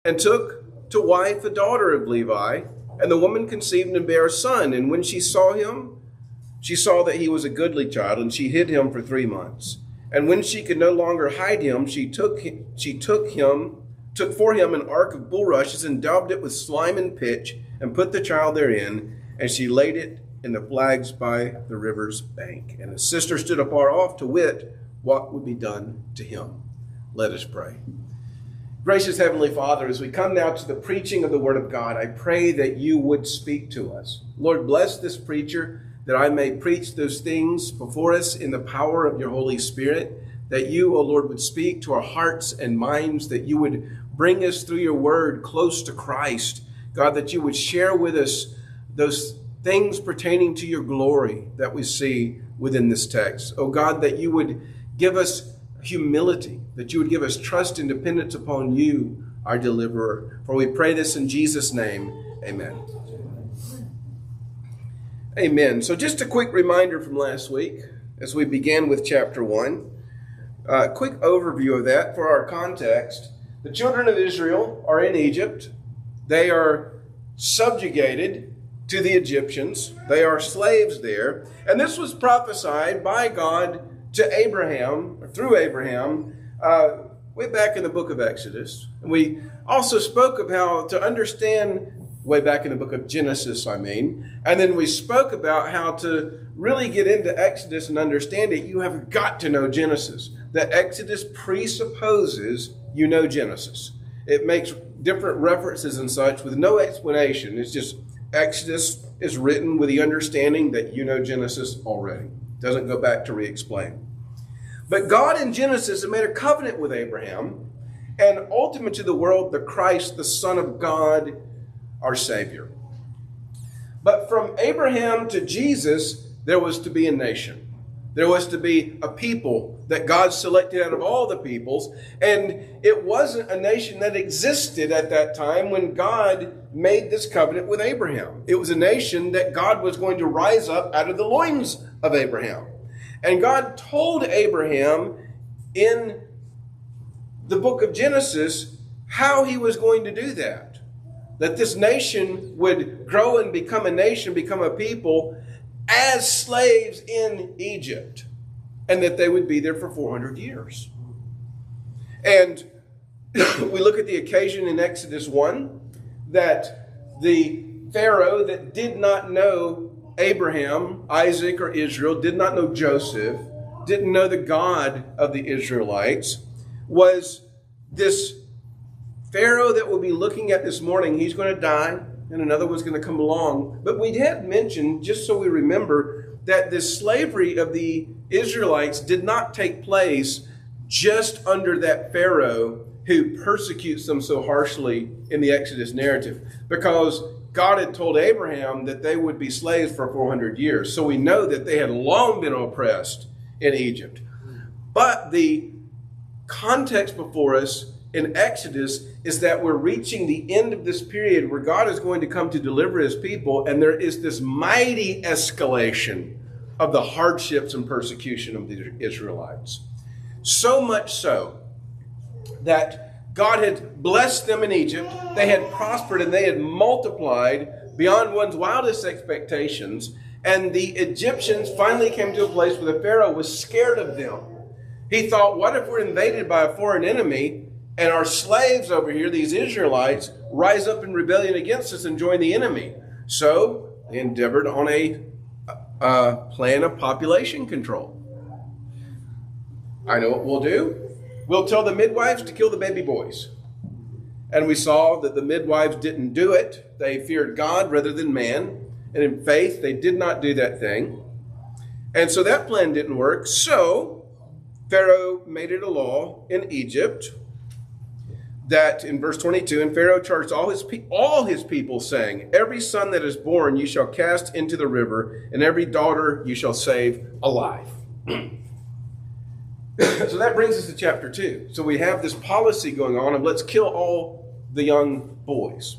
and took to wife a daughter of Levi. And the woman conceived and bare a son. And when she saw him, she saw that he was a goodly child, and she hid him for 3 months. And when she could no longer hide him, she took for him an ark of bulrushes and daubed it with slime and pitch, and put the child therein, and she laid it in the flags by the river's bank. And his sister stood afar off to wit what would be done to him. Let us pray. Gracious Heavenly Father, as we come now to the preaching of the Word of God, I pray that you would speak to us. Lord, bless this preacher, that I may preach those things before us in the power of your Holy Spirit, that you, O Lord, would speak to our hearts and minds, that you would bring us through your Word close to Christ. God, that you would share with us those things pertaining to your glory that we see within this text. Oh God, that you would give us humility, that you would give us trust and dependence upon you, our deliverer. For we pray this in Jesus' name. Amen. Amen. So just a quick reminder from last week as we began with chapter 1. A quick overview of that for our context. The children of Israel are in Egypt. They are subjugated to the Egyptians. They are slaves there. And this was prophesied by God to Abraham, or through Abraham, way back in the book of Exodus. And we also spoke of how to understand, way back in the book of Genesis, and then we spoke about how to really get into Exodus and understand it. You have got to know Genesis. That Exodus presupposes you know Genesis. It makes different references and such with no explanation. It's just Exodus is written with the understanding that you know Genesis already. Doesn't go back to re-explain. But God in Genesis had made a covenant with Abraham, and ultimate to the world, the Christ, the Son of God, our Savior. But from Abraham to Jesus, there was to be a nation. There was to be a people that God selected out of all the peoples. And it wasn't a nation that existed at that time when God made this covenant with Abraham. It was a nation that God was going to rise up out of the loins of Abraham. And God told Abraham in the book of Genesis how he was going to do that. That this nation would grow and become a nation, become a people as slaves in Egypt. And that they would be there for 400 years. And we look at the occasion in Exodus 1 that the Pharaoh that did not know Abraham, Isaac, or Israel, did not know Joseph, didn't know the God of the Israelites, was this Pharaoh that we'll be looking at this morning. He's going to die, and another one's going to come along. But we had mentioned, just so we remember, that this slavery of the Israelites did not take place just under that Pharaoh who persecutes them so harshly in the Exodus narrative, because God had told Abraham that they would be slaves for 400 years. So we know that they had long been oppressed in Egypt. But the context before us in Exodus is that we're reaching the end of this period where God is going to come to deliver his people, and there is this mighty escalation of the hardships and persecution of the Israelites. So much so that God had blessed them in Egypt. They had prospered and they had multiplied beyond one's wildest expectations. And the Egyptians finally came to a place where the Pharaoh was scared of them. He thought, what if we're invaded by a foreign enemy and our slaves over here, these Israelites, rise up in rebellion against us and join the enemy? So they endeavored on a plan of population control. I know what we'll do. We'll tell the midwives to kill the baby boys. And we saw that the midwives didn't do it. They feared God rather than man. And in faith, they did not do that thing. And so that plan didn't work. So Pharaoh made it a law in Egypt that in verse 22, and Pharaoh charged all his people, saying, every son that is born you shall cast into the river, and every daughter you shall save alive. So that brings us to chapter 2. So we have this policy going on of let's kill all the young boys.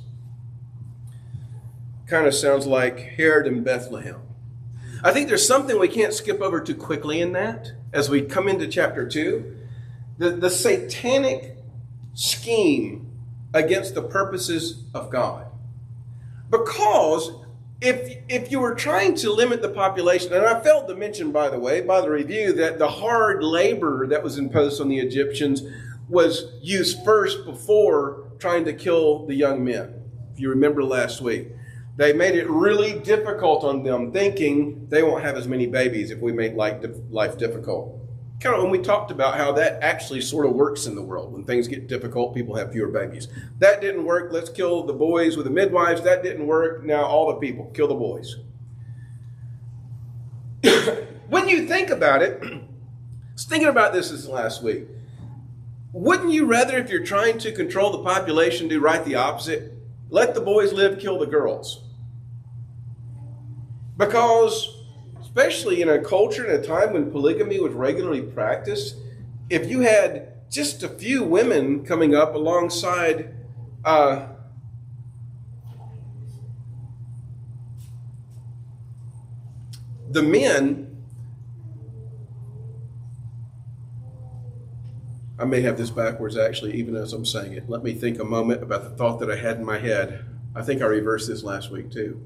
Kind of sounds like Herod and Bethlehem. I think there's something we can't skip over too quickly in that as we come into chapter 2. The satanic scheme against the purposes of God. Because if you were trying to limit the population, and I failed to mention, by the way, by the review, that the hard labor that was imposed on the Egyptians was used first before trying to kill the young men. If you remember last week, they made it really difficult on them, thinking they won't have as many babies if we make life difficult. Kind of when we talked about how that actually sort of works in the world. When things get difficult, people have fewer babies. That didn't work. Let's kill the boys with the midwives. That didn't work. Now all the people, kill the boys. When you think about it, I was thinking about this last week. Wouldn't you rather, if you're trying to control the population, do right the opposite? Let the boys live, kill the girls. Because especially in a culture and a time when polygamy was regularly practiced, if you had just a few women coming up alongside the men, I may have this backwards actually, even as I'm saying it. Let me think a moment about the thought that I had in my head. I think I reversed this last week too.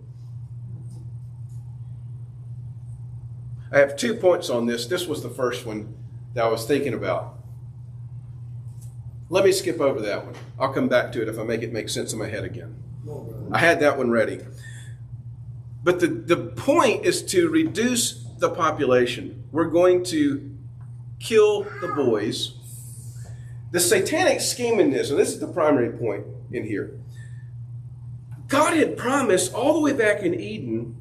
I have 2 points on this. This was the first one that I was thinking about. Let me skip over that one. I'll come back to it if I make it make sense in my head again. I had that one ready. But the point is to reduce the population. We're going to kill the boys. The satanic scheme in this, and this is the primary point in here. God had promised all the way back in Eden,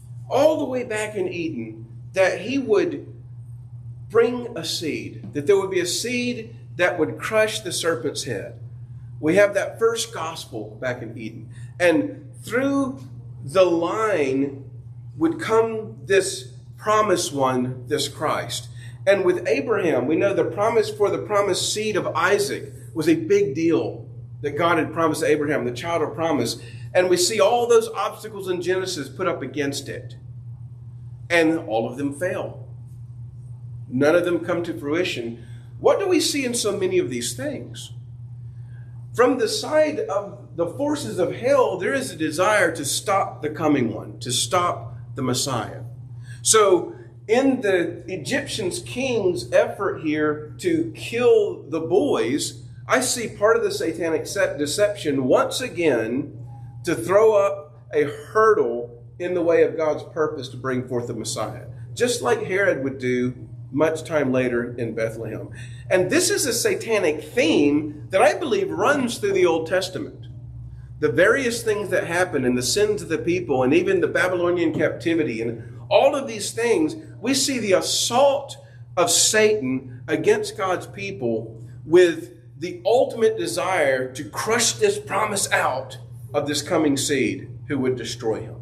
that he would bring a seed, that there would be a seed that would crush the serpent's head. We have that first gospel back in Eden. And through the line would come this promised one, this Christ. And with Abraham, we know the promise for the promised seed of Isaac was a big deal that God had promised Abraham, the child of promise. And we see all those obstacles in Genesis put up against it. And all of them fail. None of them come to fruition. What do we see in so many of these things? From the side of the forces of hell, there is a desire to stop the coming one, to stop the Messiah. So in the Egyptian king's effort here to kill the boys, I see part of the satanic deception once again to throw up a hurdle in the way of God's purpose to bring forth the Messiah, just like Herod would do much time later in Bethlehem. And this is a satanic theme that I believe runs through the Old Testament. The various things that happen and the sins of the people and even the Babylonian captivity and all of these things, we see the assault of Satan against God's people with the ultimate desire to crush this promise out of this coming seed who would destroy him.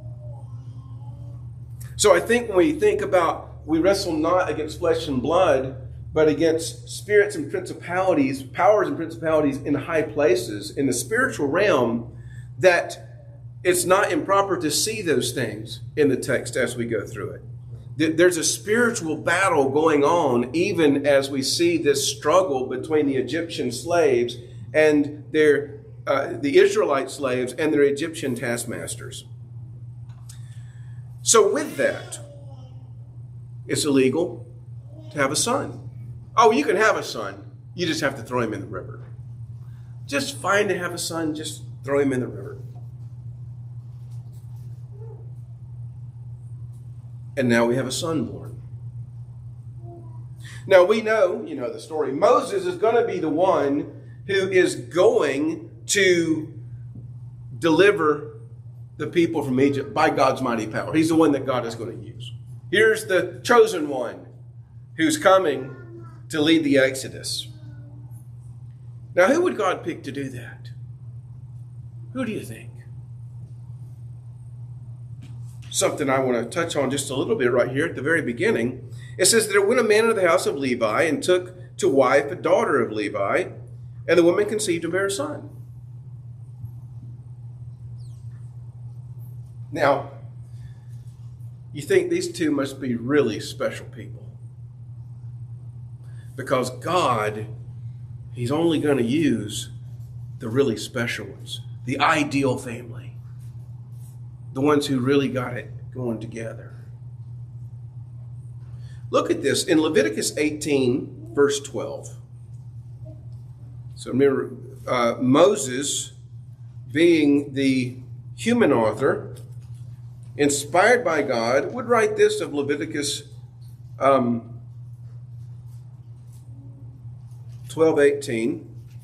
So I think when we think about we wrestle not against flesh and blood, but against spirits and principalities, powers and principalities in high places, in the spiritual realm, that it's not improper to see those things in the text as we go through it. There's a spiritual battle going on even as we see this struggle between the Egyptian slaves and the Israelite slaves and their Egyptian taskmasters. So with that, it's illegal to have a son. Oh, you can have a son. You just have to throw him in the river. Just fine to have a son, just throw him in the river. And now we have a son born. Now we know, you know the story. Moses is going to be the one who is going to deliver the people from Egypt by God's mighty power. He's the one that God is going to use. Here's the chosen one who's coming to lead the Exodus. Now, who would God pick to do that? Who do you think? Something I want to touch on just a little bit right here at the very beginning. It says that there went a man into the house of Levi and took to wife a daughter of Levi, and the woman conceived and bare a son. Now, you think these two must be really special people. Because God, He's only going to use the really special ones, the ideal family, the ones who really got it going together. Look at this in Leviticus 18, verse 12. So remember, Moses, being the human author, inspired by God, would write this of Leviticus 12:18.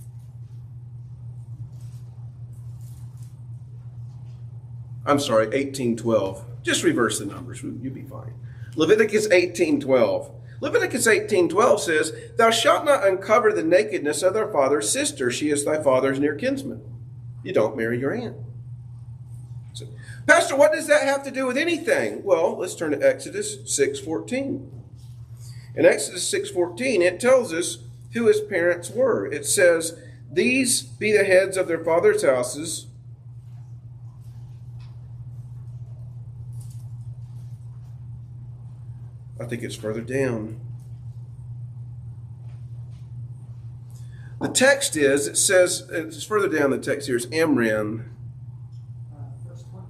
I'm sorry, 18:12. Just reverse the numbers. You'll be fine. Leviticus 18:12. Leviticus 18:12 says, "Thou shalt not uncover the nakedness of thy father's sister. She is thy father's near kinsman." You don't marry your aunt. So, Pastor, what does that have to do with anything? Well, let's turn to Exodus 6:14. In Exodus 6:14, it tells us who his parents were. It says, "These be the heads of their fathers' houses." I think it's further down. The text is, it says, it's further down the text here, it's Amram. Verse 20.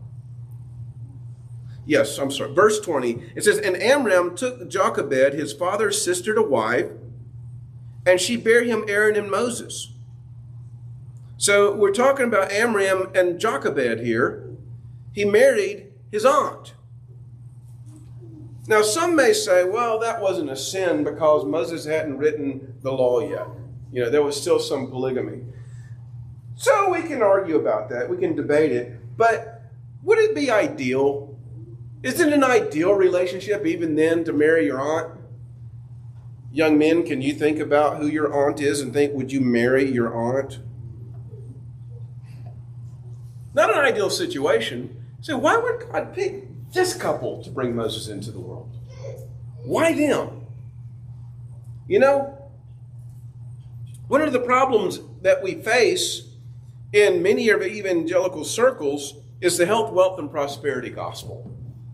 Yes, I'm sorry. Verse 20. It says, "And Amram took Jochebed, his father's sister, to wife, and she bare him Aaron and Moses." So we're talking about Amram and Jochebed here. He married his aunt. Now, some may say, well, that wasn't a sin because Moses hadn't written the law yet. You know, there was still some polygamy. So we can argue about that. We can debate it. But would it be ideal? Is it an ideal relationship even then to marry your aunt? Young men, can you think about who your aunt is and think, would you marry your aunt? Not an ideal situation. So why would God pick this couple to bring Moses into the world? Why them? You know, one of the problems that we face in many of evangelical circles is the health, wealth, and prosperity gospel.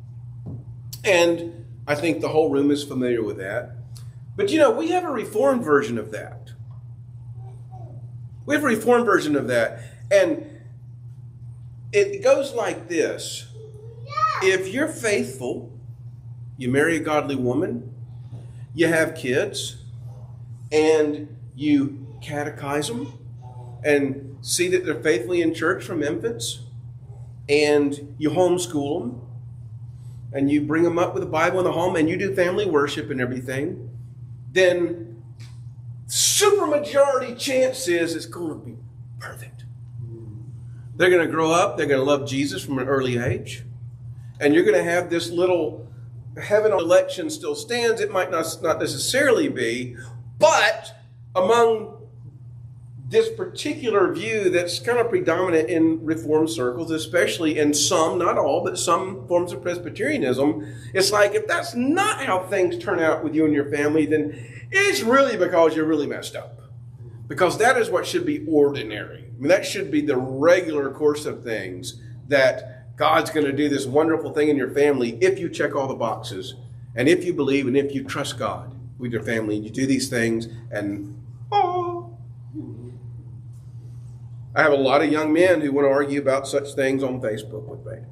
And I think the whole room is familiar with that. But you know, we have a reformed version of that. We have a reformed version of that. And it goes like this. If you're faithful, you marry a godly woman, you have kids, and you catechize them and see that they're faithfully in church from infants, and you homeschool them, and you bring them up with the Bible in the home, and you do family worship and everything, then supermajority chance is it's going to be perfect. They're going to grow up, they're going to love Jesus from an early age, and you're going to have this little heaven election still stands. It might not necessarily be, but among this particular view that's kind of predominant in Reformed circles, especially in some, not all, but some forms of Presbyterianism, it's like if that's not how things turn out with you and your family, then it's really because you're really messed up. Because that is what should be ordinary. I mean, that should be the regular course of things, that God's going to do this wonderful thing in your family if you check all the boxes, and if you believe and if you trust God with your family, and you do these things, and I have a lot of young men who want to argue about such things on Facebook with me.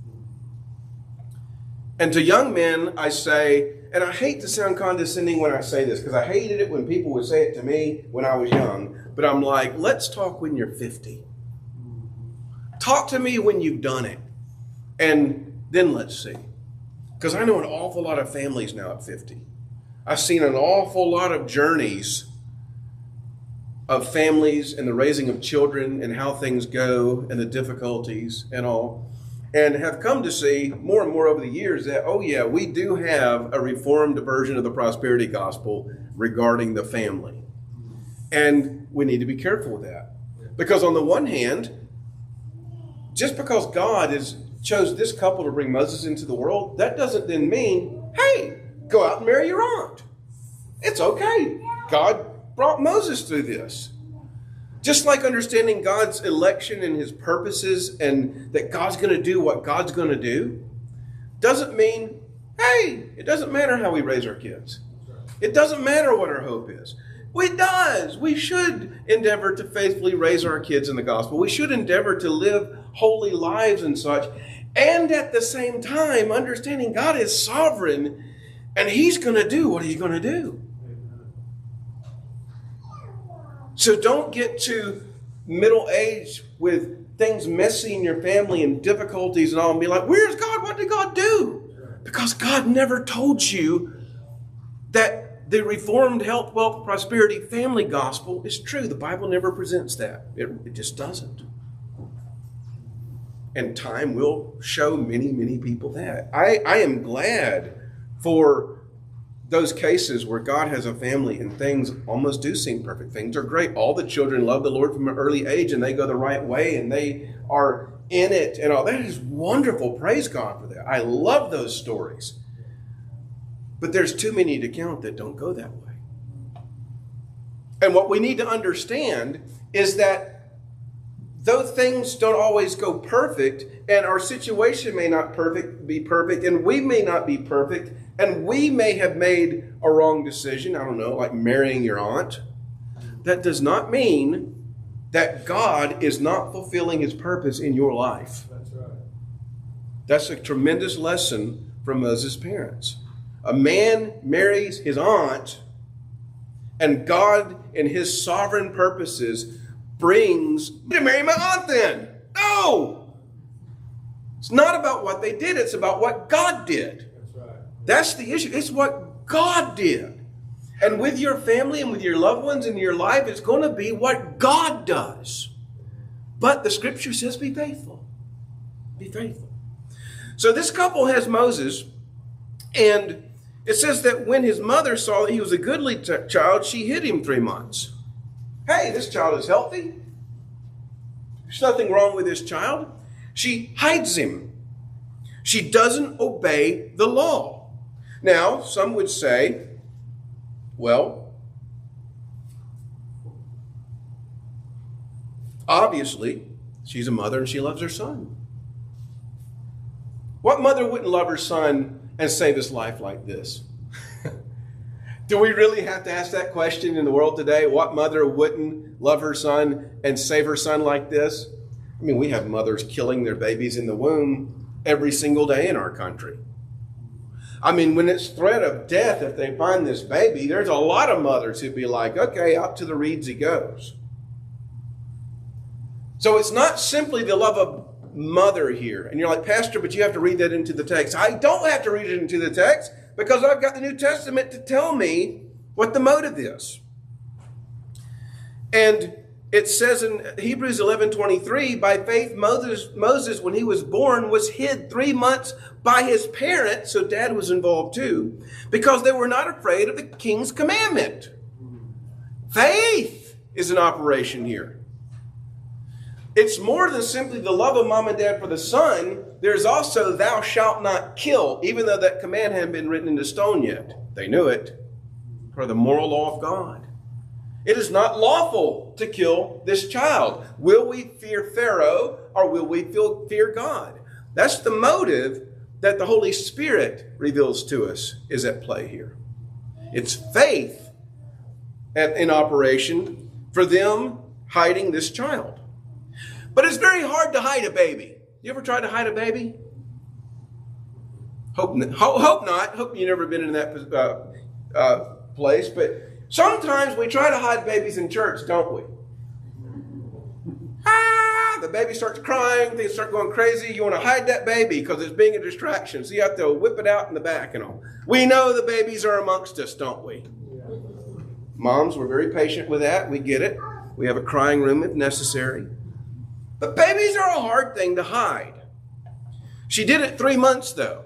And to young men, I say, and I hate to sound condescending when I say this, because I hated it when people would say it to me when I was young, but I'm like, let's talk when you're 50. Talk to me when you've done it, and then let's see. Because I know an awful lot of families now at 50. I've seen an awful lot of journeys of families and the raising of children and how things go and the difficulties and all, and have come to see more and more over the years that, oh yeah, we do have a reformed version of the prosperity gospel regarding the family. And we need to be careful with that. Because on the one hand, just because God chose this couple to bring Moses into the world, that doesn't then mean, hey, go out and marry your aunt. It's okay. God brought Moses through this. Just like understanding God's election and his purposes and that God's going to do what God's going to do doesn't mean, hey, it doesn't matter how we raise our kids. It doesn't matter what our hope is. Well, it does. We should endeavor to faithfully raise our kids in the gospel. We should endeavor to live holy lives and such. And at the same time, understanding God is sovereign and He's going to do what He's going to do. So don't get to middle age with things messy in your family and difficulties and all and be like, where's God? What did God do? Because God never told you that the Reformed health, wealth, prosperity, family gospel is true. The Bible never presents that. It just doesn't. And time will show many, many people that. I am glad for those cases where God has a family and things almost do seem perfect. Things are great. All the children love the Lord from an early age and they go the right way and they are in it and all. That is wonderful. Praise God for that. I love those stories. But there's too many to count that don't go that way. And what we need to understand is that though things don't always go perfect, and our situation may not be perfect, and we may not be perfect, and we may have made a wrong decision, I don't know, like marrying your aunt, that does not mean that God is not fulfilling His purpose in your life. That's right. That's a tremendous lesson from Moses' parents. A man marries his aunt, and God, in His sovereign purposes, brings to marry my aunt then. No! It's not about what they did, it's about what God did. That's right. That's the issue. It's what God did. And with your family and with your loved ones in your life, it's going to be what God does. But the scripture says be faithful. Be faithful. So this couple has Moses, and it says that when his mother saw that he was a goodly child, she hid him 3 months. Hey, this child is healthy. There's nothing wrong with this child. She hides him. She doesn't obey the law. Now, some would say, well, obviously, she's a mother and she loves her son. What mother wouldn't love her son and save his life like this? Do we really have to ask that question in the world today? What mother wouldn't love her son and save her son like this? I mean, we have mothers killing their babies in the womb every single day in our country. I mean, when it's threat of death, if they find this baby, there's a lot of mothers who'd be like, okay, out to the reeds he goes. So it's not simply the love of mother here. And you're like, Pastor, but you have to read that into the text. I don't have to read it into the text because I've got the New Testament to tell me what the motive is. And it says in Hebrews 11:23, by faith Moses, when he was born, was hid 3 months by his parents, so dad was involved too, because they were not afraid of the king's commandment. Faith is in operation here. It's more than simply the love of mom and dad for the son. There's also thou shalt not kill, even though that command hadn't been written into stone yet. They knew it, for the moral law of God. It is not lawful to kill this child. Will we fear Pharaoh or will we fear God? That's the motive that the Holy Spirit reveals to us is at play here. It's faith in operation for them hiding this child. But it's very hard to hide a baby. You ever tried to hide a baby? Hope not. Hope you've never been in that place. But sometimes we try to hide babies in church, don't we? The baby starts crying. Things start going crazy. You want to hide that baby because it's being a distraction. So you have to whip it out in the back and all. We know the babies are amongst us, don't we? Moms, we're very patient with that. We get it. We have a crying room if necessary. But babies are a hard thing to hide. She did it 3 months, though.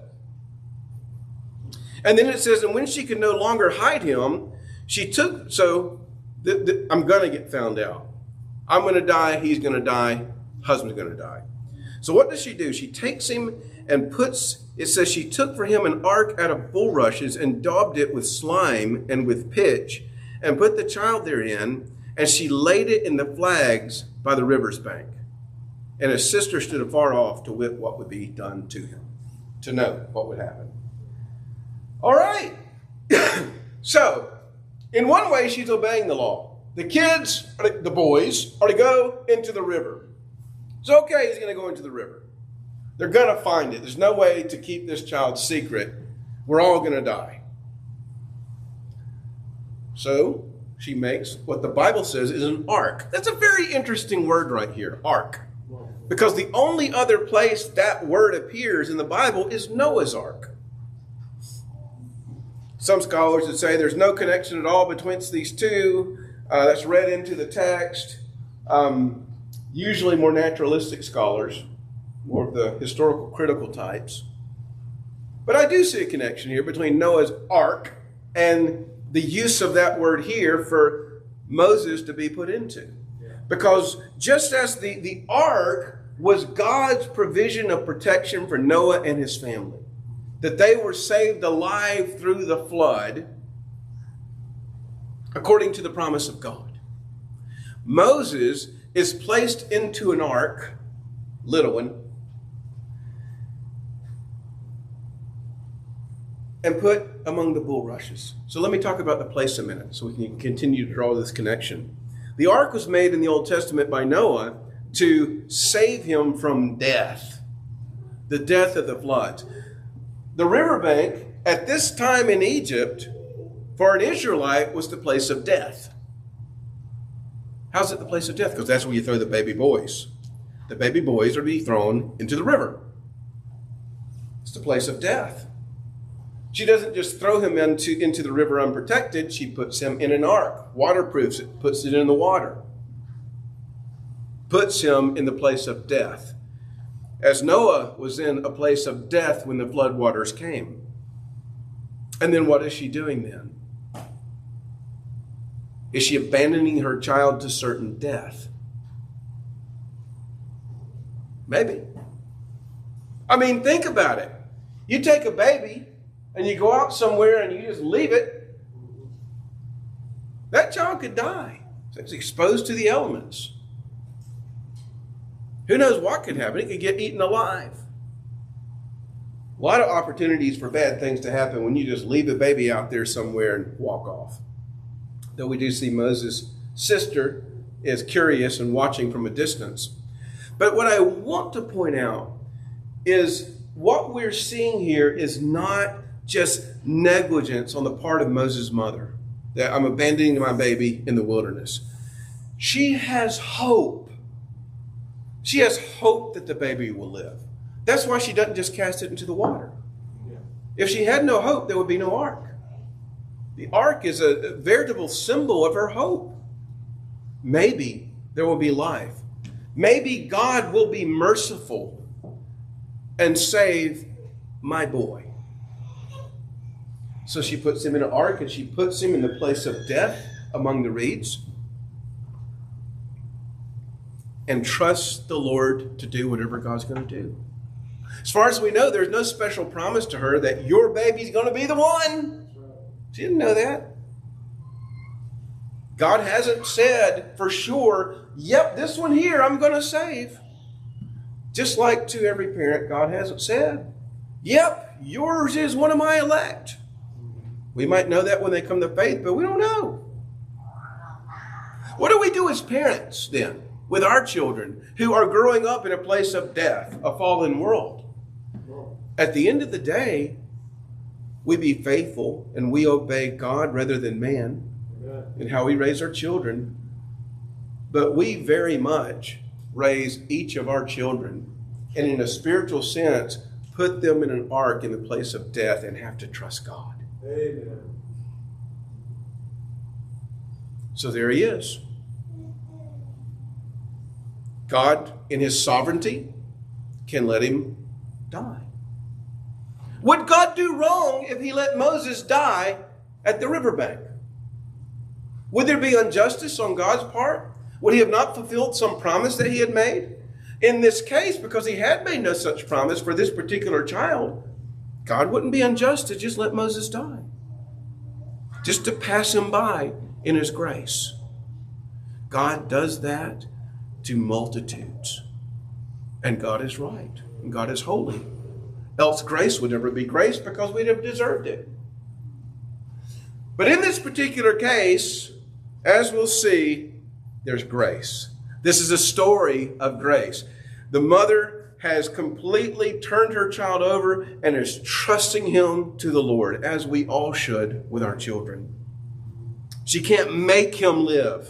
And then it says, and when she could no longer hide him, she took, I'm going to get found out. I'm going to die, he's going to die, husband's going to die. So what does she do? She takes him and it says she took for him an ark out of bulrushes and daubed it with slime and with pitch and put the child therein, and she laid it in the flags by the river's bank. And his sister stood afar off to wit what would be done to him, to know what would happen. All right. So, In one way, she's obeying the law. The kids, the boys, are to go into the river. It's okay, he's going to go into the river. They're going to find it. There's no way to keep this child secret. We're all going to die. So she makes what the Bible says is an ark. That's a very interesting word right here, ark. Because the only other place that word appears in the Bible is Noah's ark. Some scholars would say there's no connection at all between these two. That's read into the text. Usually more naturalistic scholars, more of the historical critical types. But I do see a connection here between Noah's ark and the use of that word here for Moses to be put into. Because just as the ark was God's provision of protection for Noah and his family, that they were saved alive through the flood, according to the promise of God. Moses is placed into an ark, little one, and put among the bulrushes. So let me talk about the place a minute so we can continue to draw this connection. The ark was made in the Old Testament by Noah to save him from death, the death of the floods. The riverbank at this time in Egypt for an Israelite was the place of death. How's it the place of death? Because that's where you throw the baby boys. The baby boys are to be thrown into the river. It's the place of death. She doesn't just throw him into the river unprotected. She puts him in an ark, waterproofs it, puts it in the water, puts him in the place of death. As Noah was in a place of death when the floodwaters came. And then what is she doing then? Is she abandoning her child to certain death? Maybe. I mean, think about it. You take a baby and you go out somewhere and you just leave it. That child could die. It's exposed to the elements. Who knows what could happen? It could get eaten alive. A lot of opportunities for bad things to happen when you just leave a baby out there somewhere and walk off. Though we do see Moses' sister is curious and watching from a distance. But what I want to point out is what we're seeing here is not just negligence on the part of Moses' mother, that I'm abandoning my baby in the wilderness. She has hope. She has hope that the baby will live. That's why she doesn't just cast it into the water. If she had no hope, there would be no ark. The ark is a veritable symbol of her hope. Maybe there will be life. Maybe God will be merciful and save my boy. So she puts him in an ark and she puts him in the place of death among the reeds. And trust the Lord to do whatever God's going to do. As far as we know, there's no special promise to her that your baby's going to be the one. She didn't know that. God hasn't said for sure, yep, this one here I'm going to save. Just like to every parent, God hasn't said, yep, yours is one of my elect. We might know that when they come to faith, but we don't know. What do we do as parents then with our children who are growing up in a place of death, a fallen world? At the end of the day, we be faithful and we obey God rather than man in how we raise our children. But we very much raise each of our children and in a spiritual sense, put them in an ark in the place of death and have to trust God. Amen. So there he is. God, in his sovereignty, can let him die. Would God do wrong if he let Moses die at the riverbank? Would there be injustice on God's part? Would he have not fulfilled some promise that he had made? In this case, because he had made no such promise for this particular child, God wouldn't be unjust to just let Moses die. Just to pass him by in his grace. God does that to multitudes. And God is right. And God is holy. Else grace would never be grace because we'd have deserved it. But in this particular case, as we'll see, there's grace. This is a story of grace. The mother has completely turned her child over and is trusting him to the Lord, as we all should with our children. She can't make him live.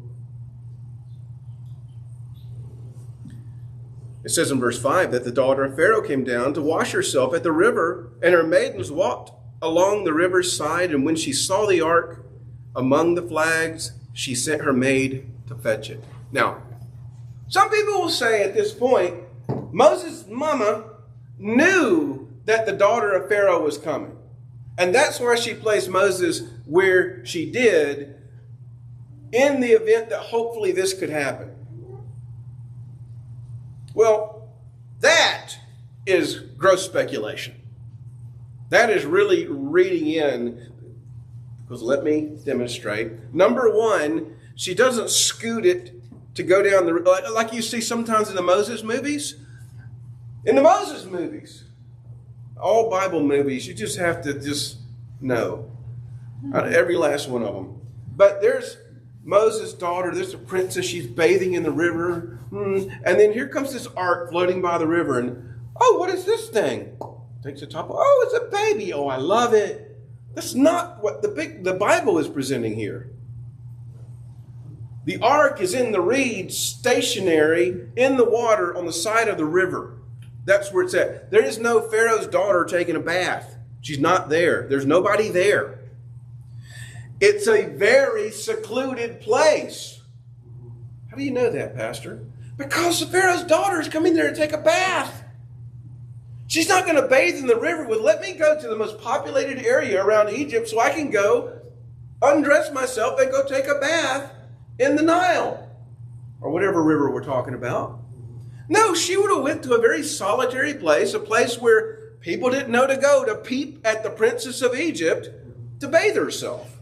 It says in verse 5 that the daughter of Pharaoh came down to wash herself at the river, and her maidens walked along the river's side, and when she saw the ark among the flags, she sent her maid to fetch it. Now, some people will say at this point, Moses' mama knew that the daughter of Pharaoh was coming. And that's why she placed Moses where she did, in the event that hopefully this could happen. Well, that is gross speculation. That is really reading in, because let me demonstrate. Number one, she doesn't scoot it to go down the, like you see sometimes in the Moses movies. In the Moses movies, all Bible movies, you just have to just know. Every last one of them. But there's Moses' daughter, there's a princess, she's bathing in the river. And then here comes this ark floating by the river. And, oh, what is this thing? Takes the top. Oh, it's a baby. Oh, I love it. That's not what the Bible is presenting here. The ark is in the reeds, stationary in the water on the side of the river. That's where it's at. There is no Pharaoh's daughter taking a bath. She's not there. There's nobody there. It's a very secluded place. How do you know that, Pastor? Because the Pharaoh's daughter is coming there to take a bath. She's not going to bathe in the river with, let me go to the most populated area around Egypt so I can go undress myself and go take a bath in the Nile or whatever river we're talking about. No, she would have went to a very solitary place, a place where people didn't know to go to peep at the princess of Egypt to bathe herself.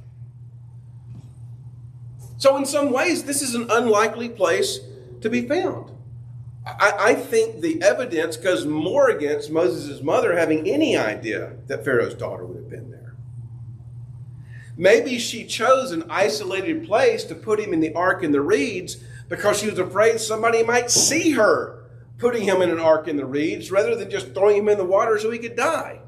So in some ways, this is an unlikely place to be found. I think the evidence goes more against Moses' mother having any idea that Pharaoh's daughter would have been there. Maybe she chose an isolated place to put him in the ark in the reeds because she was afraid somebody might see her putting him in an ark in the reeds rather than just throwing him in the water so he could die.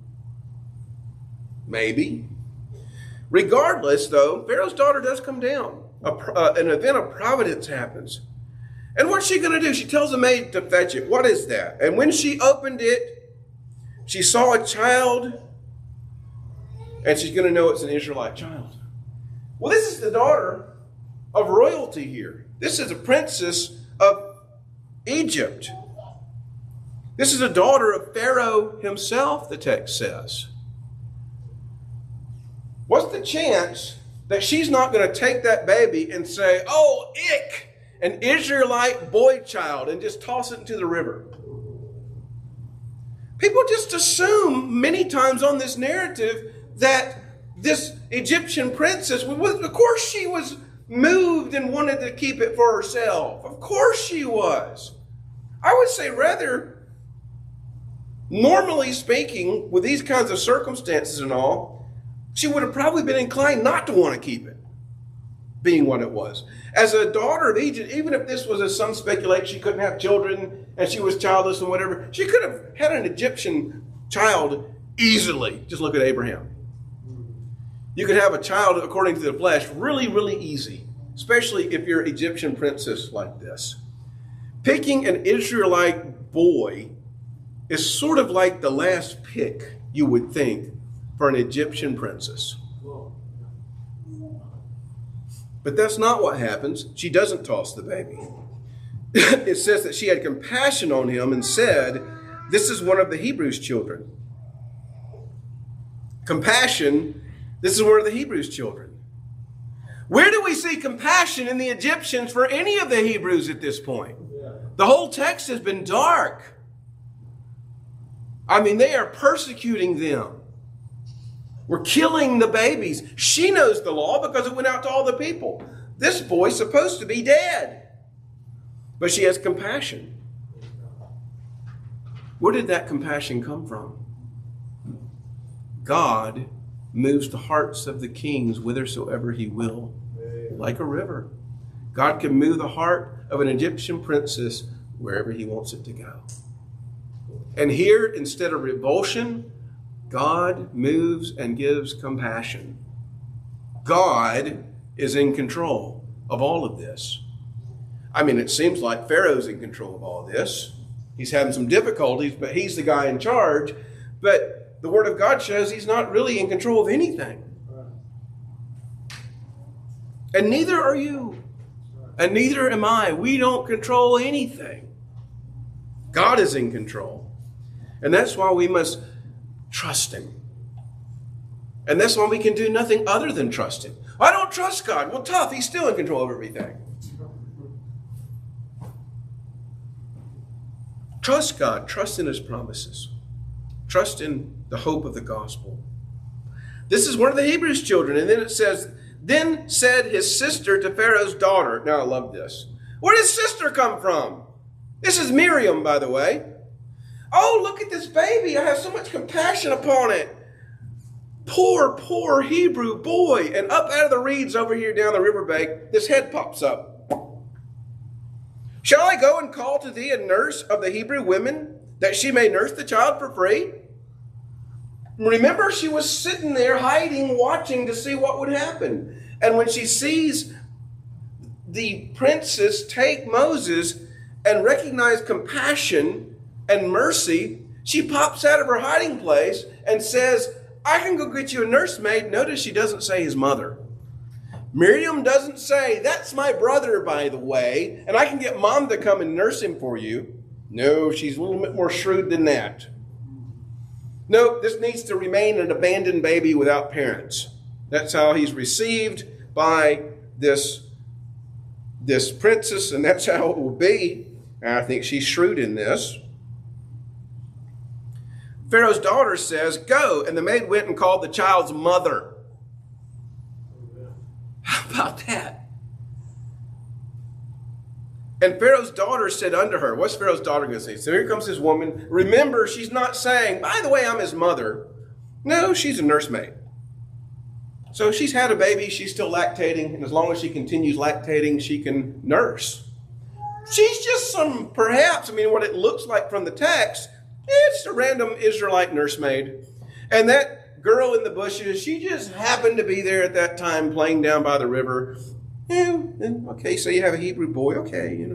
Maybe. Regardless, though, Pharaoh's daughter does come down. An event of providence happens. And what's she going to do? She tells the maid to fetch it. What is that? And when she opened it, she saw a child, and she's going to know it's an Israelite child. Well, this is the daughter of royalty here. This is a princess of Egypt. This is a daughter of Pharaoh himself, the text says. What's the chance that she's not going to take that baby and say, oh, ick, an Israelite boy child, and just toss it into the river? People just assume many times on this narrative that this Egyptian princess, of course she was moved and wanted to keep it for herself. Of course she was. I would say rather, normally speaking, with these kinds of circumstances and all, she would have probably been inclined not to want to keep it, being what it was. As a daughter of Egypt, even if this was, as some speculate, she couldn't have children and she was childless and whatever, she could have had an Egyptian child easily. Just look at Abraham. You could have a child according to the flesh really, really easy, especially if you're an Egyptian princess like this. Picking an Israelite boy is sort of like the last pick, you would think, for an Egyptian princess. But that's not what happens. She doesn't toss the baby. It says that she had compassion on him and said, this is one of the Hebrews' children. Compassion, this is one of the Hebrews' children. Where do we see compassion in the Egyptians for any of the Hebrews at this point? The whole text has been dark. I mean, they are persecuting them. We're killing the babies. She knows the law because it went out to all the people. This boy's supposed to be dead. But she has compassion. Where did that compassion come from? God moves the hearts of the kings whithersoever he will, like a river. God can move the heart of an Egyptian princess wherever he wants it to go. And here, instead of revulsion, God moves and gives compassion. God is in control of all of this. I mean, it seems like Pharaoh's in control of all this. He's having some difficulties, but he's the guy in charge. But the Word of God shows he's not really in control of anything. And neither are you. And neither am I. We don't control anything. God is in control. And that's why we must trust Him. And that's why we can do nothing other than trust Him. I don't trust God. Well, tough. He's still in control of everything. Trust God. Trust in His promises. Trust in the hope of the gospel. This is one of the Hebrews' children. And then it says, then said his sister to Pharaoh's daughter. Now I love this. Where did sister come from? This is Miriam, by the way. Oh, look at this baby. I have so much compassion upon it. Poor, poor Hebrew boy. And up out of the reeds over here down the riverbank, this head pops up. Shall I go and call to thee a nurse of the Hebrew women, that she may nurse the child for free? Remember, she was sitting there hiding, watching to see what would happen. And when she sees the princess take Moses and recognize compassion and mercy, she pops out of her hiding place and says, I can go get you a nursemaid. Notice she doesn't say his mother. Miriam doesn't say, that's my brother, by the way, and I can get mom to come and nurse him for you. No, she's a little bit more shrewd than that. No, this needs to remain an abandoned baby without parents. That's how he's received by this princess, and that's how it will be. And I think she's shrewd in this. Pharaoh's daughter says, go, and the maid went and called the child's mother. How about that? And Pharaoh's daughter said unto her, what's Pharaoh's daughter going to say? So here comes this woman. Remember, she's not saying, by the way, I'm his mother. No, she's a nursemaid. So she's had a baby, she's still lactating, and as long as she continues lactating, she can nurse. She's just what it looks like from the text, it's a random Israelite nursemaid. And that girl in the bushes, she just happened to be there at that time playing down by the river. Yeah, okay, so you have a Hebrew boy, okay,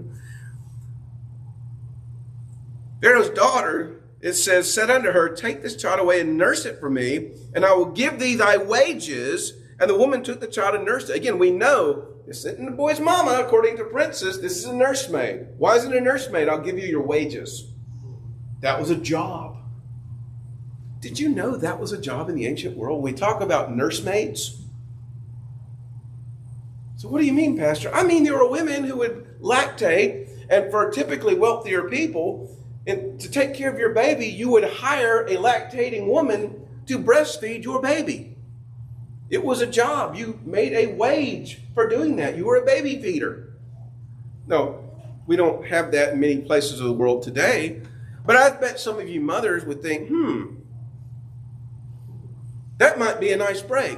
Pharaoh's daughter, it says, said unto her, take this child away and nurse it for me, and I will give thee thy wages. And the woman took the child and nursed it. Again, we know this isn't the boy's mama, according to Princess. This is a nursemaid. Why is it a nursemaid? I'll give you your wages. That was a job. Did you know that was a job in the ancient world? We talk about nursemaids. So what do you mean, Pastor? I mean, there were women who would lactate, and for typically wealthier people, and to take care of your baby, you would hire a lactating woman to breastfeed your baby. It was a job. You made a wage for doing that. You were a baby feeder. No, we don't have that in many places of the world today. But I bet some of you mothers would think, that might be a nice break.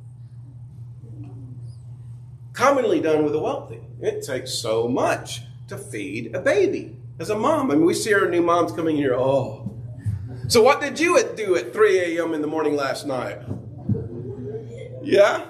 Commonly done with the wealthy. It takes so much to feed a baby. As a mom, I mean, we see our new moms coming here, oh. So what did you do at 3 a.m. in the morning last night? Yeah?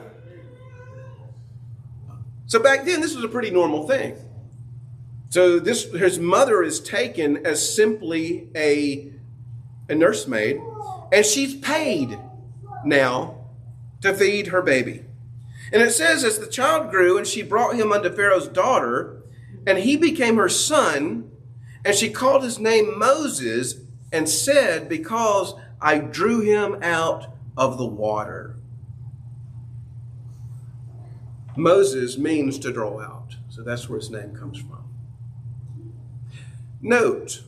So back then, this was a pretty normal thing. So his mother is taken as simply a nursemaid, and she's paid now to feed her baby. And it says, as the child grew, and she brought him unto Pharaoh's daughter, and he became her son, and she called his name Moses, and said, because I drew him out of the water. Moses means to draw out. So that's where his name comes from. Note,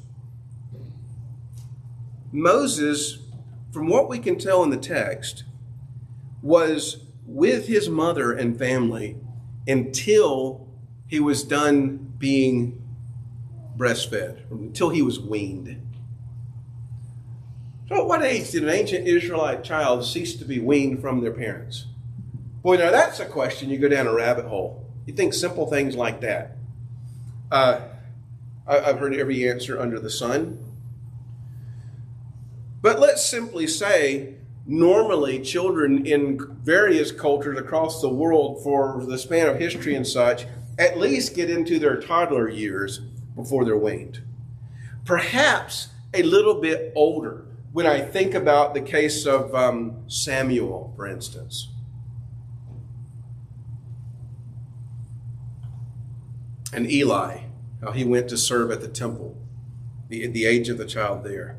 Moses, from what we can tell in the text, was with his mother and family until he was done being breastfed, until he was weaned. So at what age did an ancient Israelite child cease to be weaned from their parents? Boy, now that's a question. You go down a rabbit hole. You think simple things like that. I've heard every answer under the sun. But let's simply say, normally children in various cultures across the world for the span of history and such at least get into their toddler years before they're weaned. Perhaps a little bit older when I think about the case of Samuel, for instance. And Eli, how he went to serve at the temple, the age of the child there.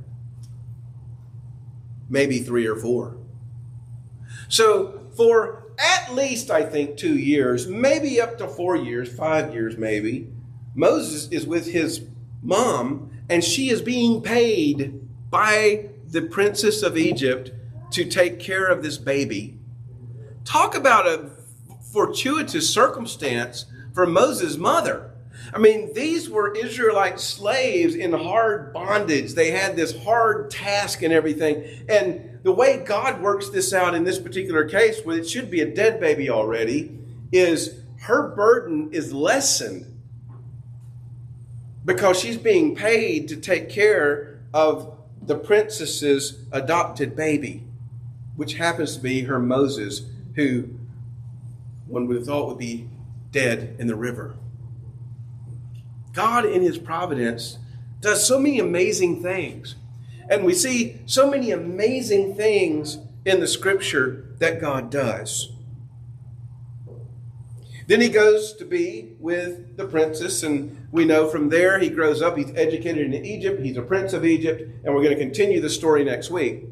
Maybe 3 or 4. So for at least, I think, 2 years, maybe up to 4 years, 5 years maybe, Moses is with his mom, and she is being paid by the princess of Egypt to take care of this baby. Talk about a fortuitous circumstance for Moses' mother. I mean, these were Israelite slaves in hard bondage. They had this hard task and everything. And the way God works this out in this particular case, where it should be a dead baby already, is her burden is lessened because she's being paid to take care of the princess's adopted baby, which happens to be her Moses, who one would have thought would be dead in the river. God, in his providence, does so many amazing things. And we see so many amazing things in the scripture that God does. Then he goes to be with the princess, and we know from there he grows up. He's educated in Egypt. He's a prince of Egypt, and we're going to continue the story next week.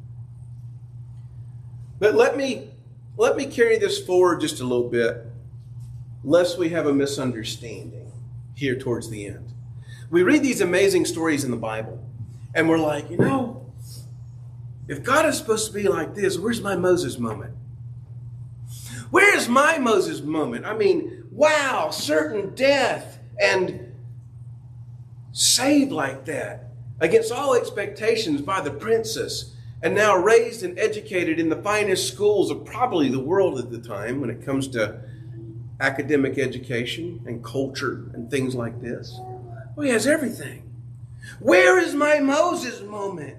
But let me carry this forward just a little bit, lest we have a misunderstanding here towards the end. We read these amazing stories in the Bible, and we're like, if God is supposed to be like this, where's my Moses moment? Where's my Moses moment? I mean, wow, certain death and saved like that against all expectations by the princess, and now raised and educated in the finest schools of probably the world at the time when it comes to academic education and culture and things like this. Well, he has everything. Where is my Moses moment?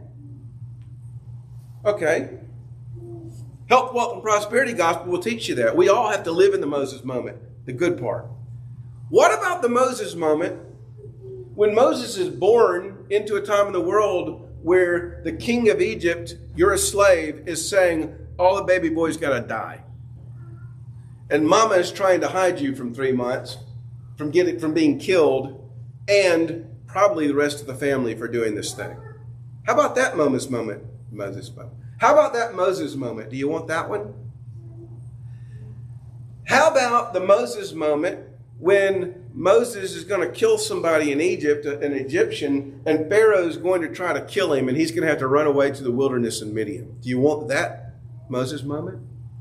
Okay. Health, Wealth, and Prosperity Gospel will teach you that. We all have to live in the Moses moment, the good part. What about the Moses moment when Moses is born into a time in the world where the king of Egypt, you're a slave, is saying, all the baby boys got to die? And mama is trying to hide you from 3 months, from being killed, and probably the rest of the family for doing this thing. How about that Moses moment? How about that Moses moment? Do you want that one? How about the Moses moment when Moses is going to kill somebody in Egypt, an Egyptian, and Pharaoh is going to try to kill him, and he's going to have to run away to the wilderness in Midian? Do you want that Moses moment?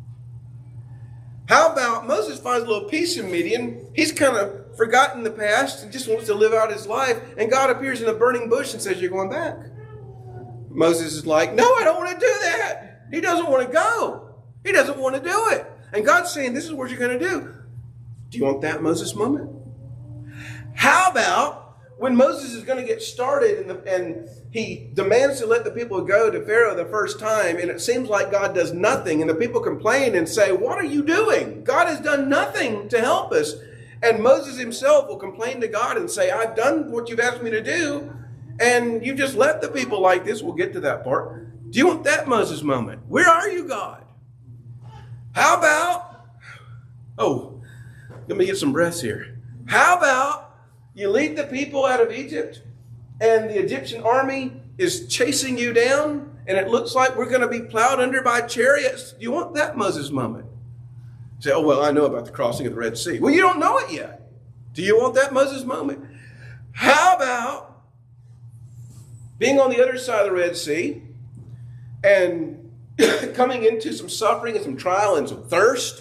How about Moses finds a little peace in Midian? He's kind of forgotten the past and just wants to live out his life. And God appears in a burning bush and says, you're going back. Moses is like, no, I don't want to do that. He doesn't want to go. He doesn't want to do it. And God's saying, this is what you're going to do. Do you want that Moses moment? How about when Moses is going to get started and he demands to let the people go to Pharaoh the first time, and it seems like God does nothing, and the people complain and say, what are you doing? God has done nothing to help us. And Moses himself will complain to God and say, I've done what you've asked me to do, and you just left the people like this. We'll get to that part. Do you want that Moses moment? Where are you, God? How about, let me get some breaths here. How about you lead the people out of Egypt, and the Egyptian army is chasing you down, and it looks like we're going to be plowed under by chariots? Do you want that Moses moment? You say, I know about the crossing of the Red Sea. Well, you don't know it yet. Do you want that Moses moment? How about being on the other side of the Red Sea and coming into some suffering and some trial and some thirst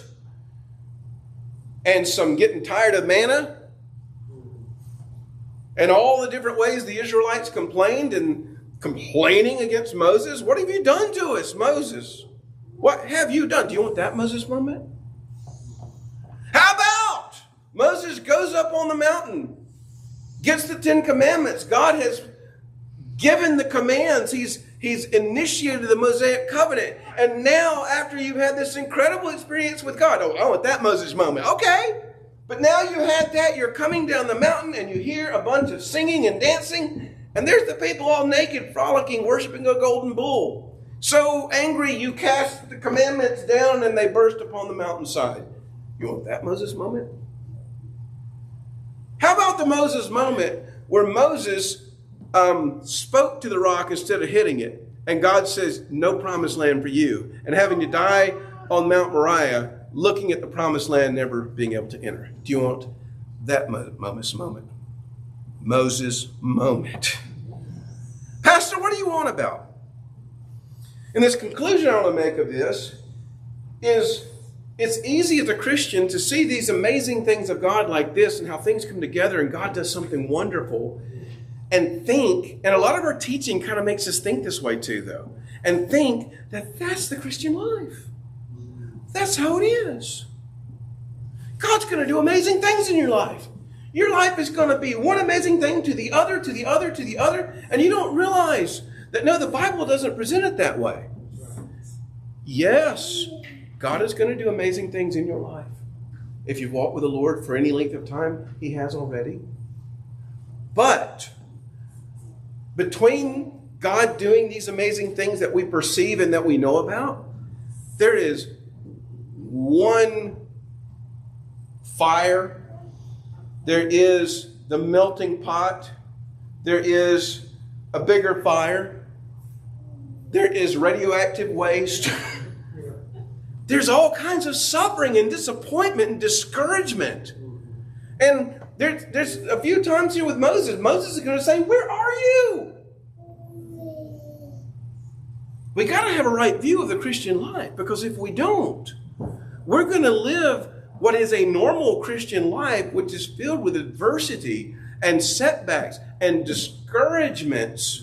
and some getting tired of manna and all the different ways the Israelites complained, and complaining against Moses. What have you done to us, Moses? What have you done? Do you want that Moses moment? How about Moses goes up on the mountain, gets the 10 commandments. God has given the commands. He's initiated the Mosaic covenant. And now, after you've had this incredible experience with God, I want that Moses moment. Okay. But now you had that. You're coming down the mountain and you hear a bunch of singing and dancing. And there's the people all naked, frolicking, worshiping a golden bull. So angry, you cast the commandments down and they burst upon the mountainside. You want that Moses moment? How about the Moses moment where Moses spoke to the rock instead of hitting it? And God says, no promised land for you. And having to die on Mount Moriah, looking at the promised land, never being able to enter. Do you want that Moses moment? Moses moment. Pastor, what do you want about? And this conclusion I want to make of this is it's easy as a Christian to see these amazing things of God like this and how things come together and God does something wonderful and think, and a lot of our teaching kind of makes us think this way too, though, and think that that's the Christian life. That's how it is. God's going to do amazing things in your life. Your life is going to be one amazing thing to the other, to the other, to the other, and you don't realize that, no, the Bible doesn't present it that way. Yes, God is going to do amazing things in your life. If you've walked with the Lord for any length of time, He has already. But between God doing these amazing things that we perceive and that we know about, there is one fire. There is the melting pot. There is a bigger fire. There is radioactive waste. There's all kinds of suffering and disappointment and discouragement. And there's a few times here with Moses. Moses is going to say, where are you? We got to have a right view of the Christian life, because if we don't, we're going to live what is a normal Christian life, which is filled with adversity and setbacks and discouragements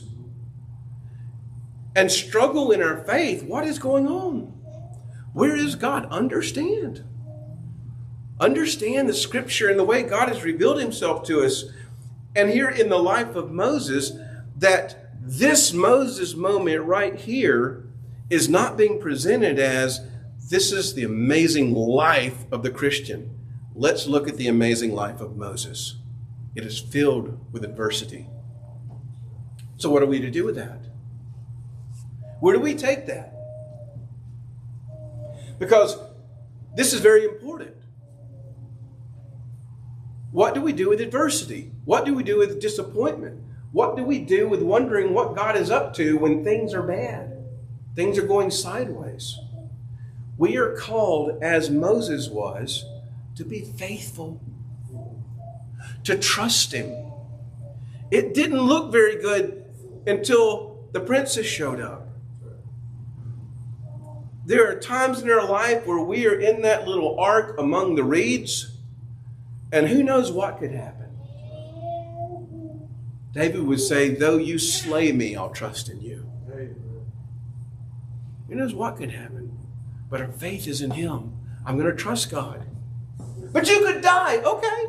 and struggle in our faith. What is going on? Where is God? Understand. Understand the Scripture and the way God has revealed Himself to us. And here in the life of Moses, that this Moses moment right here is not being presented as this is the amazing life of the Christian. Let's look at the amazing life of Moses. It is filled with adversity. So what are we to do with that? Where do we take that? Because this is very important. What do we do with adversity? What do we do with disappointment? What do we do with wondering what God is up to when things are bad? Things are going sideways. We are called, as Moses was, to be faithful, to trust Him. It didn't look very good until the princess showed up. There are times in our life where we are in that little ark among the reeds, and who knows what could happen. David would say, though you slay me, I'll trust in you. Who knows what could happen? But our faith is in Him. I'm going to trust God. But you could die. Okay.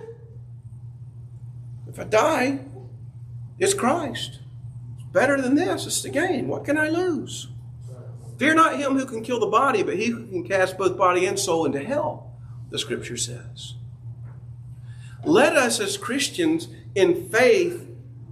If I die, it's Christ. It's better than this. It's the gain. What can I lose? Fear not him who can kill the body, but he who can cast both body and soul into hell, the Scripture says. Let us as Christians in faith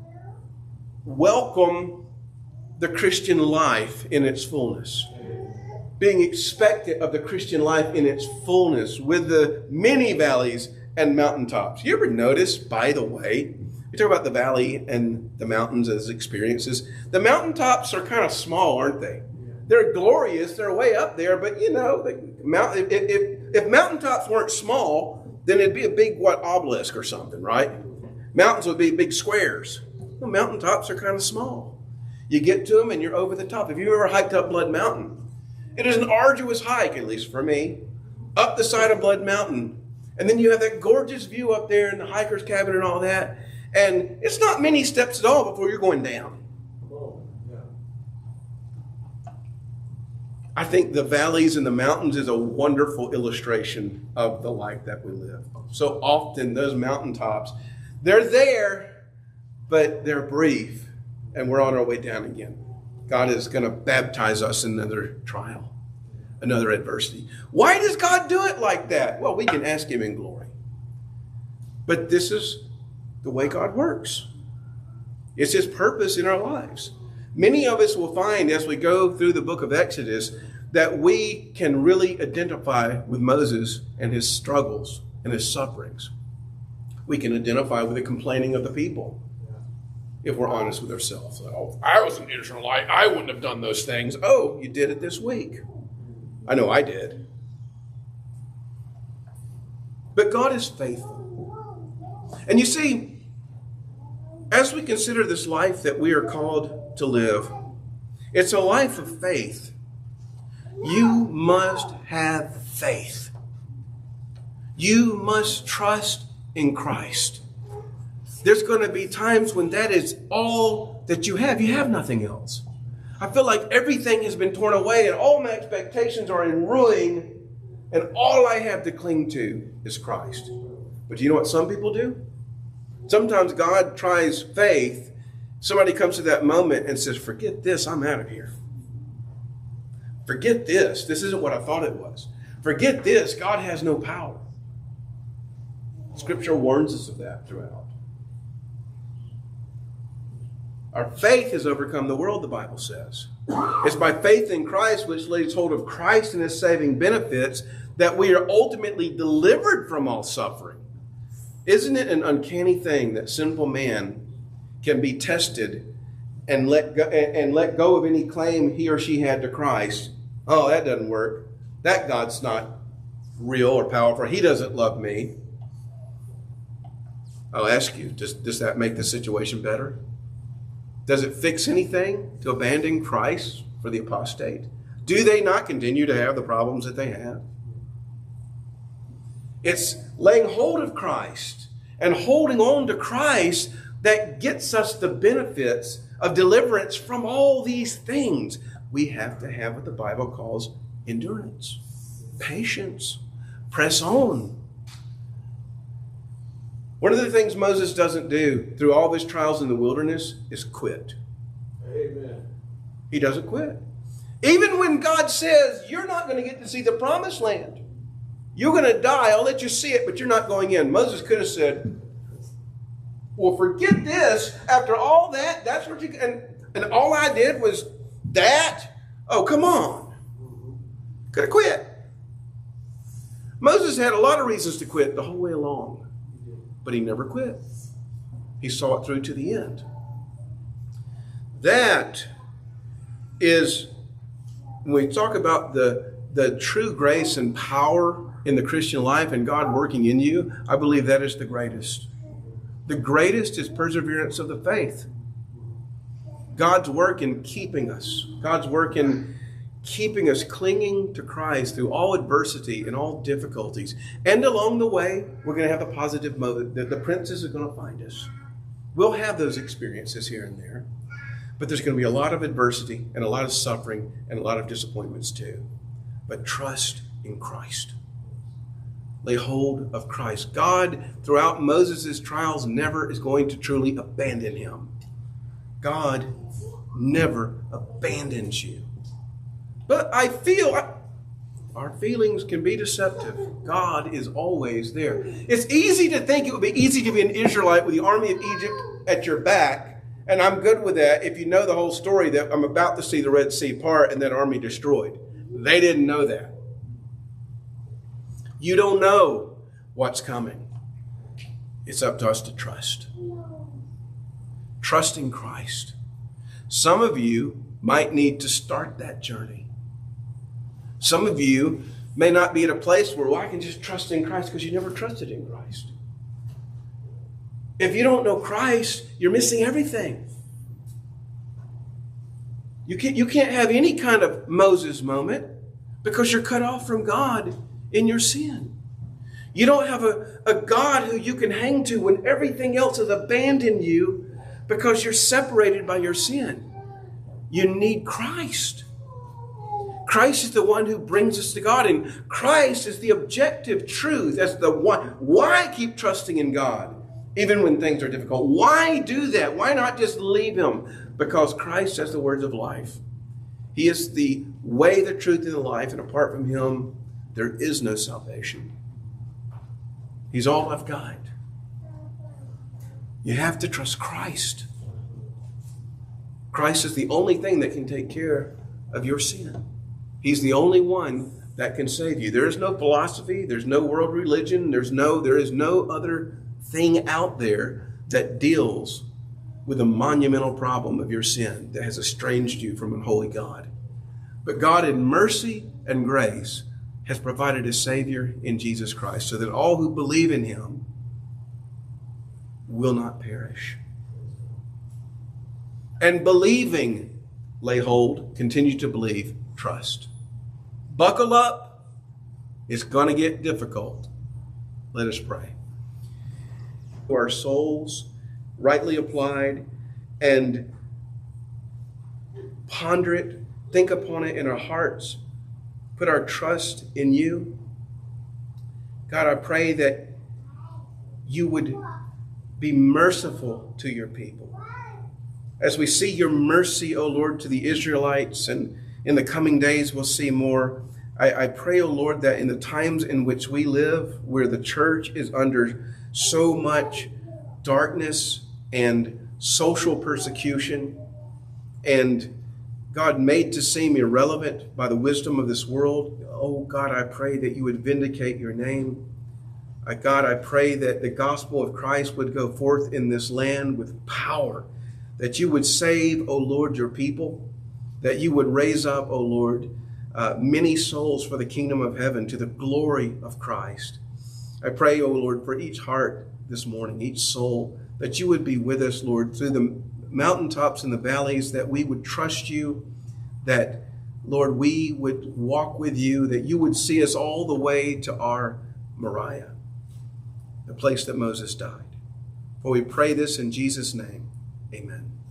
welcome the Christian life in its fullness. Being expectant of the Christian life in its fullness with the many valleys and mountaintops. You ever notice, by the way, we talk about the valley and the mountains as experiences. The mountaintops are kind of small, aren't they? They're glorious. They're way up there. But, you know, if mountaintops weren't small, then it'd be a big, obelisk or something, right? Mountains would be big squares. Well, mountaintops are kind of small. You get to them and you're over the top. If you ever hiked up Blood Mountain, it is an arduous hike, at least for me, up the side of Blood Mountain. And then you have that gorgeous view up there and the hiker's cabin and all that. And it's not many steps at all before you're going down. I think the valleys and the mountains is a wonderful illustration of the life that we live. So often those mountaintops, they're there, but they're brief, and we're on our way down again. God is going to baptize us in another trial, another adversity. Why does God do it like that? Well, we can ask him in glory. But this is the way God works. It's his purpose in our lives. Many of us will find as we go through the book of Exodus that we can really identify with Moses and his struggles and his sufferings. We can identify with the complaining of the people if we're honest with ourselves. Oh, I was an Israelite. I wouldn't have done those things. Oh, you did it this week. I know I did. But God is faithful. And you see, as we consider this life that we are called to live, it's a life of faith. You must have faith. You must trust in Christ. There's going to be times when that is all that you have. You have nothing else. I feel like everything has been torn away and all my expectations are in ruin, and all I have to cling to is Christ. But do you know what some people do? Sometimes God tries faith. Somebody comes to that moment and says, forget this, I'm out of here. Forget this. This isn't what I thought it was. Forget this. God has no power. Scripture warns us of that throughout. Our faith has overcome the world, the Bible says. It's by faith in Christ, which lays hold of Christ and his saving benefits, that we are ultimately delivered from all suffering. Isn't it an uncanny thing that sinful man can be tested and let go of any claim he or she had to Christ? Oh, that doesn't work. That God's not real or powerful. He doesn't love me. I'll ask you, does that make the situation better? Does it fix anything to abandon Christ for the apostate? Do they not continue to have the problems that they have? It's laying hold of Christ and holding on to Christ that gets us the benefits of deliverance from all these things. We have to have what the Bible calls endurance, patience, press on. One of the things Moses doesn't do through all of his trials in the wilderness is quit. Amen. He doesn't quit. Even when God says, you're not going to get to see the promised land. You're going to die. I'll let you see it, but you're not going in. Moses could have said, well, forget this. After all that, that's what you... And all I did was that? Oh, come on. Could have quit. Moses had a lot of reasons to quit the whole way along. But he never quit. He saw it through to the end. That is, when we talk about the true grace and power in the Christian life and God working in you, I believe that is the greatest. The greatest is perseverance of the faith. God's work in keeping us. God's work in keeping us clinging to Christ through all adversity and all difficulties. And along the way, we're going to have a positive motive. The princess is going to find us. We'll have those experiences here and there. But there's going to be a lot of adversity and a lot of suffering and a lot of disappointments too. But trust in Christ. Lay hold of Christ. God, throughout Moses' trials, never is going to truly abandon him. God never abandons you. But I feel our feelings can be deceptive. God is always there. It's easy to think it would be easy to be an Israelite with the army of Egypt at your back. And I'm good with that if you know the whole story that I'm about to see the Red Sea part and that army destroyed. They didn't know that. You don't know what's coming. It's up to us to trust. Trust in Christ. Some of you might need to start that journey. Some of you may not be at a place where, well, I can just trust in Christ because you never trusted in Christ. If you don't know Christ, you're missing everything. You can't have any kind of Moses moment because you're cut off from God in your sin. You don't have a God who you can hang to when everything else has abandoned you because you're separated by your sin. You need Christ. Christ is the one who brings us to God, and Christ is the objective truth. That's the one. Why keep trusting in God even when things are difficult? Why do that? Why not just leave him? Because Christ has the words of life. He is the way, the truth, and the life, and apart from him, there is no salvation. He's all I've got. You have to trust Christ. Christ is the only thing that can take care of your sin. He's the only one that can save you. There is no philosophy. There's no world religion. There is no other thing out there that deals with the monumental problem of your sin that has estranged you from a holy God. But God in mercy and grace has provided a Savior in Jesus Christ so that all who believe in him will not perish. And believing, lay hold, continue to believe, trust. Buckle up. It's going to get difficult. Let us pray. Our souls, rightly applied, and ponder it, think upon it in our hearts, put our trust in you. God, I pray that you would be merciful to your people. As we see your mercy, O Lord, to the Israelites, and in the coming days we'll see more, I pray, O Lord, that in the times in which we live, where the church is under so much darkness and social persecution, and God, made to seem irrelevant by the wisdom of this world, oh God, I pray that you would vindicate your name. God, I pray that the gospel of Christ would go forth in this land with power, that you would save, O Lord, your people, that you would raise up, O Lord, many souls for the kingdom of heaven to the glory of Christ. I pray, O Lord, for each heart this morning, each soul, that you would be with us, Lord, through the mountaintops and the valleys, that we would trust you, that, Lord, we would walk with you, that you would see us all the way to our Moriah, the place that Moses died. For we pray this in Jesus' name. Amen.